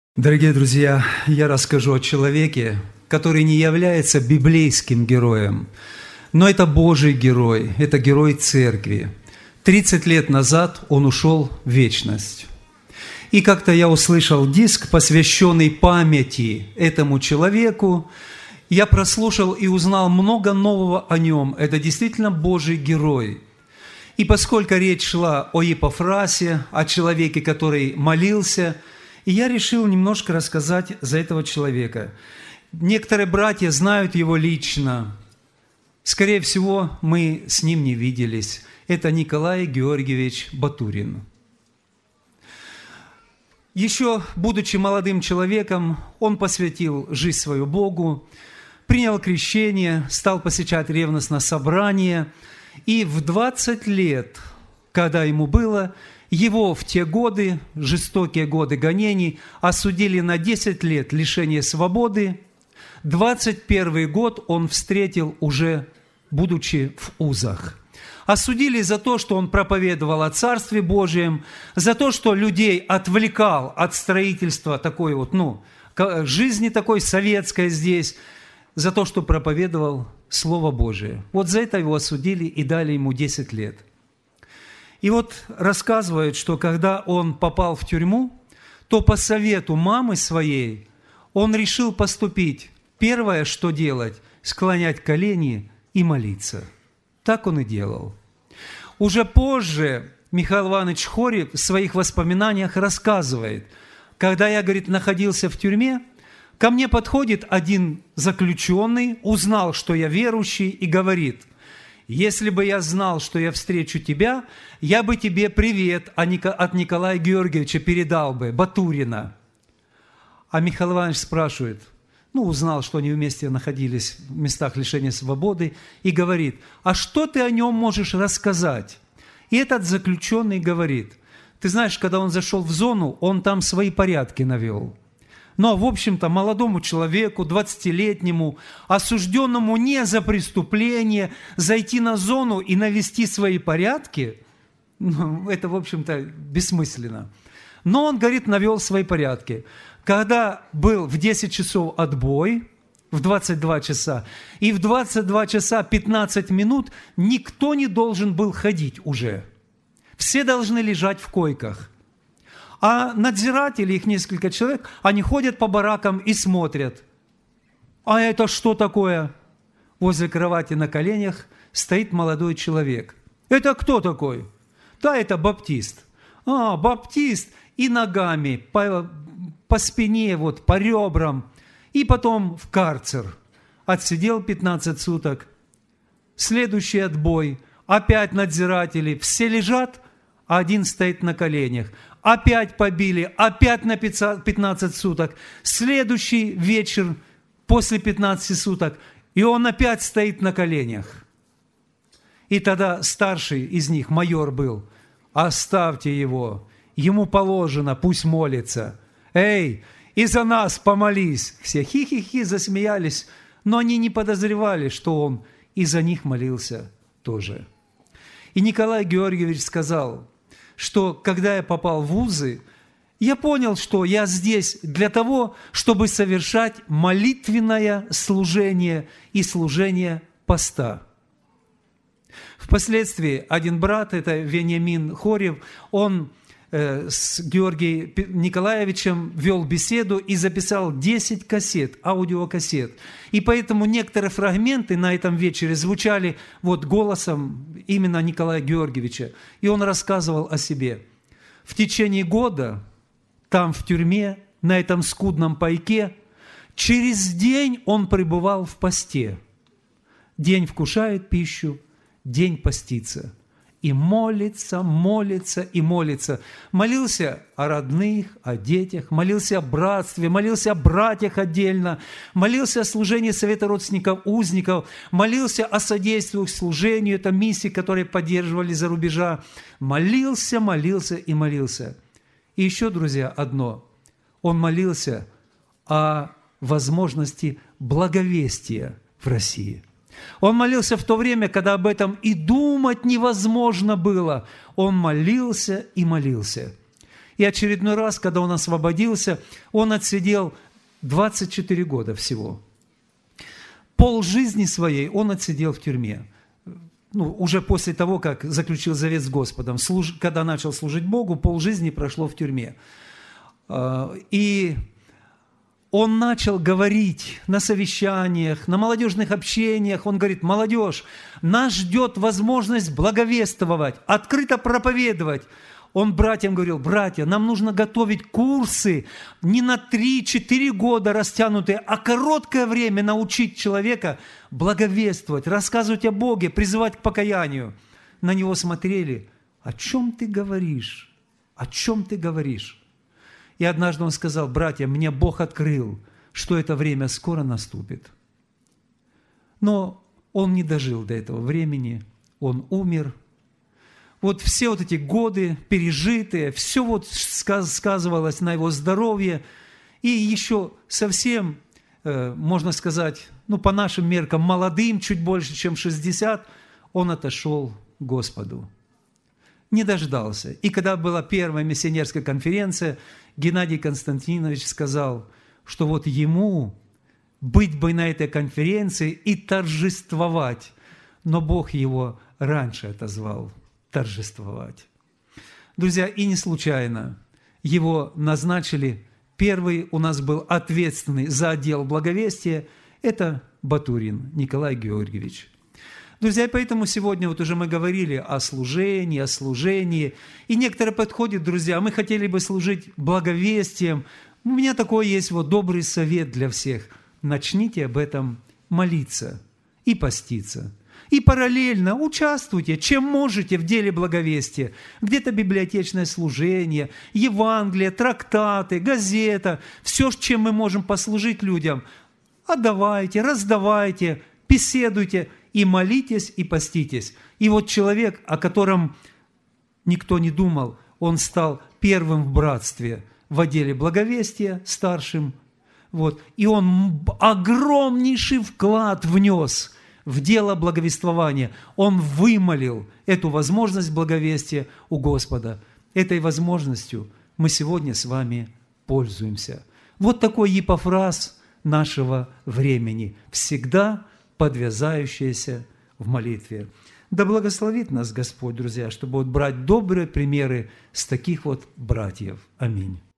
Дорогие друзья, я расскажу о человеке, который не является библейским героем, но это Божий герой, это герой церкви. 30 лет назад он ушел в вечность. И как-то я услышал диск, посвященный памяти этому человеку. Я прослушал и узнал много нового о нем. Это действительно Божий герой. И поскольку речь шла о Епафрасе, о человеке, который молился, и я решил немножко рассказать за этого человека. Некоторые братья знают его лично. Скорее всего, мы с ним не виделись. Это Николай Георгиевич Батурин. Еще, будучи молодым человеком, он посвятил жизнь свою Богу, принял крещение, стал посещать ревностно собрания. И в 20 лет, когда ему было, его в те годы, жестокие годы гонений, осудили на 10 лет лишения свободы. 21 год он встретил уже, будучи в узах. Осудили за то, что он проповедовал о Царстве Божьем, за то, что людей отвлекал от строительства такой жизни такой советской здесь, за то, что проповедовал Слово Божие. Вот за это его осудили и дали ему 10 лет. И вот рассказывают, что когда он попал в тюрьму, то по совету мамы своей он решил поступить. Первое, что делать – склонять колени и молиться. Так он и делал. Уже позже Михаил Иванович Хорев в своих воспоминаниях рассказывает, когда я, говорит, находился в тюрьме, ко мне подходит один заключенный, узнал, что я верующий, и говорит: «Если бы я знал, что я встречу тебя, я бы тебе привет от Николая Георгиевича передал бы, Батурина». А Михаил Иванович спрашивает, узнал, что они вместе находились в местах лишения свободы, и говорит: «А что ты о нем можешь рассказать?» И этот заключенный говорит: «Ты знаешь, когда он зашел в зону, он там свои порядки навел». Но, в общем-то, молодому человеку, 20-летнему, осужденному не за преступление, зайти на зону и навести свои порядки, это, в общем-то, бессмысленно. Но он, говорит, навел свои порядки. Когда был в 10 часов отбой, в 22 часа, и в 22 часа 15 минут никто не должен был ходить уже. Все должны лежать в койках. А надзиратели, их несколько человек, они ходят по баракам и смотрят. А это что такое? Возле кровати на коленях стоит молодой человек. Это кто такой? Да, это баптист. Баптист. И ногами по спине, по ребрам. И потом в карцер. Отсидел 15 суток. Следующий отбой. Опять надзиратели. Все лежат, а один стоит на коленях. Опять побили, опять на 15 суток. Следующий вечер после 15 суток, и он опять стоит на коленях. И тогда старший из них, майор был: «Оставьте его, ему положено, пусть молится. Эй, и за нас помолись». Все хи-хи-хи засмеялись, но они не подозревали, что он и за них молился тоже. И Николай Георгиевич сказал, что когда я попал в вузы, я понял, что я здесь для того, чтобы совершать молитвенное служение и служение поста. Впоследствии один брат, это Вениамин Хорев, он с Георгием Николаевичем вел беседу и записал 10 кассет, аудиокассет. И поэтому некоторые фрагменты на этом вечере звучали голосом именно Николая Георгиевича. И он рассказывал о себе. В течение года там в тюрьме, на этом скудном пайке, через день он пребывал в посте. День вкушает пищу, день постится. И молится, молится и молится. Молился о родных, о детях, молился о братстве, молился о братьях отдельно, молился о служении Совета родственников узников, молился о содействии к служению, это миссии, которые поддерживали за рубежа. Молился, молился и молился. И еще, друзья, одно. Он молился о возможности благовестия в России. Он молился в то время, когда об этом и думать невозможно было. Он молился и молился. И очередной раз, когда он освободился, он отсидел 24 года всего. Полжизни своей он отсидел в тюрьме. Уже после того, как заключил завет с Господом, когда начал служить Богу, полжизни прошло в тюрьме. И он начал говорить на совещаниях, на молодежных общениях. Он говорит: молодежь, нас ждет возможность благовествовать, открыто проповедовать. Он братьям говорил: братья, нам нужно готовить курсы не на 3-4 года растянутые, а короткое время научить человека благовествовать, рассказывать о Боге, призывать к покаянию. На него смотрели: о чем ты говоришь? О чем ты говоришь? И однажды он сказал: братья, мне Бог открыл, что это время скоро наступит. Но он не дожил до этого времени, он умер. Вот все вот эти годы пережитые, все вот сказывалось на его здоровье. И еще совсем, можно сказать, по нашим меркам, молодым, чуть больше, чем 60, он отошел к Господу. Не дождался. И когда была первая миссионерская конференция, Геннадий Константинович сказал, что вот ему быть бы на этой конференции и торжествовать, но Бог его раньше отозвал торжествовать. Друзья, и не случайно его назначили. Первый у нас был ответственный за отдел благовестия, это Батурин Николай Георгиевич. Друзья, поэтому сегодня вот уже мы говорили о служении, и некоторые подходят, друзья, мы хотели бы служить благовестием. У меня такой есть вот добрый совет для всех. Начните об этом молиться и поститься. И параллельно участвуйте, чем можете, в деле благовестия. Где-то библиотечное служение, Евангелие, трактаты, газета, все, чем мы можем послужить людям. Отдавайте, раздавайте, беседуйте и молитесь, и поститесь. И вот человек, о котором никто не думал, он стал первым в братстве в отделе благовестия, старшим. Вот. И он огромнейший вклад внес в дело благовествования. Он вымолил эту возможность благовестия у Господа. Этой возможностью мы сегодня с вами пользуемся. Вот такой Епафраз нашего времени, всегда подвязающийся в молитве. Да благословит нас Господь, друзья, чтобы брать добрые примеры с таких вот братьев. Аминь.